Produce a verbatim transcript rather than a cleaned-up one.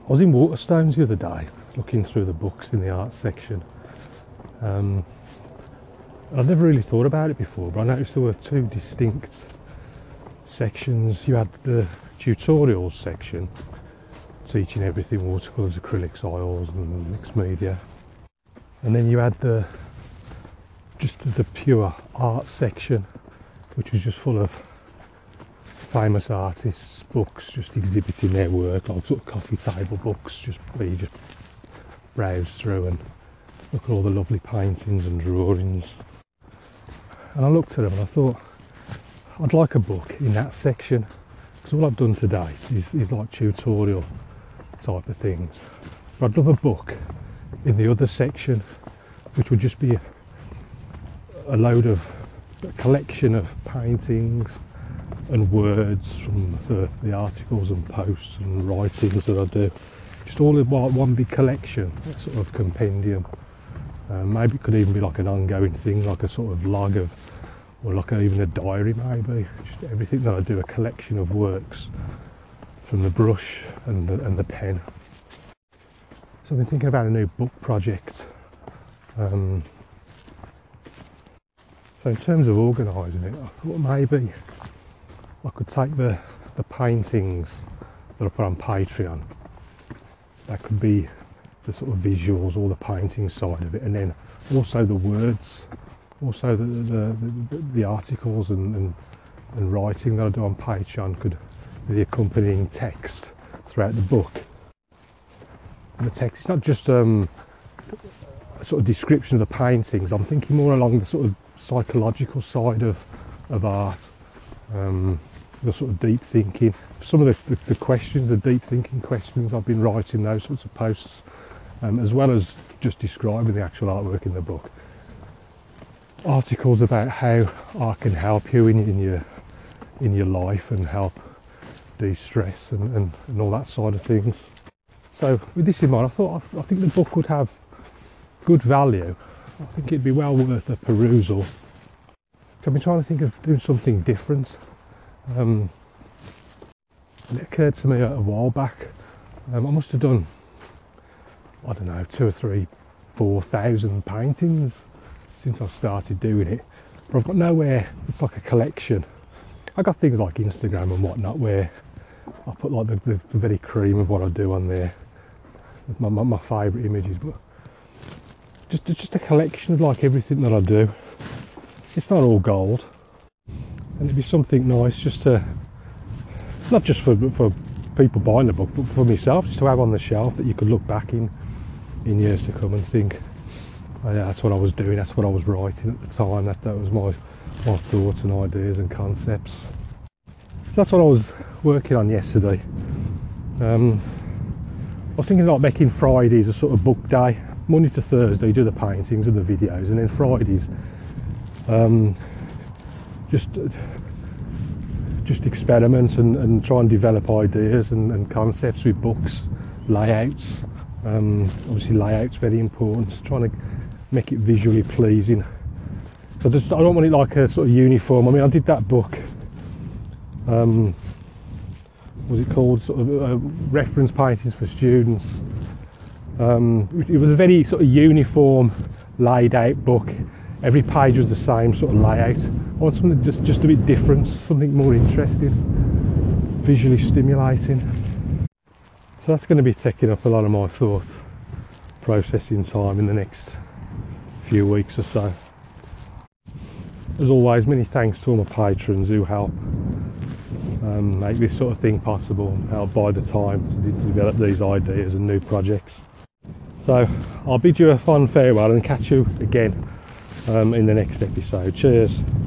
I was in Waterstones the other day, looking through the books in the art section. Um, I'd never really thought about it before, but I noticed there were two distinct sections. You had the tutorials section, teaching everything watercolours, acrylics, oils and mixed media. And then you had the just the pure art section, which was just full of famous artists' books, just exhibiting their work, like sort of coffee table books, just where you just browse through and look at all the lovely paintings and drawings. And I looked at them and I thought, I'd like a book in that section, because all I've done today is, is like tutorial type of things. But I'd love a book in the other section, which would just be a, a load of a collection of paintings and words from the, the articles and posts and writings that I do. Just all in one, one big collection, a sort of compendium. Um, maybe it could even be like an ongoing thing, like a sort of log of, or like a, even a diary maybe. Just everything that I do, a collection of works from the brush and the, and the pen. So I've been thinking about a new book project. Um, so in terms of organising it, I thought maybe I could take the, the paintings that I put on Patreon. That could be the sort of visuals, all the painting side of it, and then also the words, also the the, the, the articles and, and, and writing that I do on Patreon could be the accompanying text throughout the book. And the text, it's not just um, a sort of description of the paintings. I'm thinking more along the sort of psychological side of, of art, um, the sort of deep thinking. Some of the, the, the questions, the deep thinking questions, I've been writing those sorts of posts. Um, as well as just describing the actual artwork in the book. Articles about how art can help you in, in your in your life and help de-stress and, and, and all that side of things. So with this in mind, I thought I, I think the book would have good value. I think it'd be well worth a perusal. So I've been trying to think of doing something different. Um, and it occurred to me a, a while back. Um, I must have done, I don't know, two or three, four thousand paintings since I've started doing it. But I've got nowhere, it's like a collection. I've got things like Instagram and whatnot where I put like the, the, the very cream of what I do on there. My, my, my favourite images, but just, just a collection of like everything that I do. It's not all gold. And it'd be something nice just to, not just for, for people buying the book, but for myself, just to have on the shelf that you could look back in in years to come and think, oh yeah, that's what I was doing, that's what I was writing at the time, that, that was my, my thoughts and ideas and concepts. So that's what I was working on yesterday. Um, I was thinking about making Fridays a sort of book day. Monday to Thursday you do the paintings and the videos, and then Fridays um, just just experiment and, and try and develop ideas and, and concepts with books, layouts. Um, obviously layout's very important, trying to make it visually pleasing. So just, I don't want it like a sort of uniform. I mean, I did that book, um, what was it called, sort of uh, reference paintings for students. Um, it was a very sort of uniform laid out book. Every page was the same sort of layout. I want something just, just a bit different, something more interesting, visually stimulating. So that's going to be taking up a lot of my thought processing time in the next few weeks or so. As always, many thanks to all my patrons who help um, make this sort of thing possible, help buy the time to develop these ideas and new projects. So I'll bid you a fond farewell and catch you again um, in the next episode. Cheers.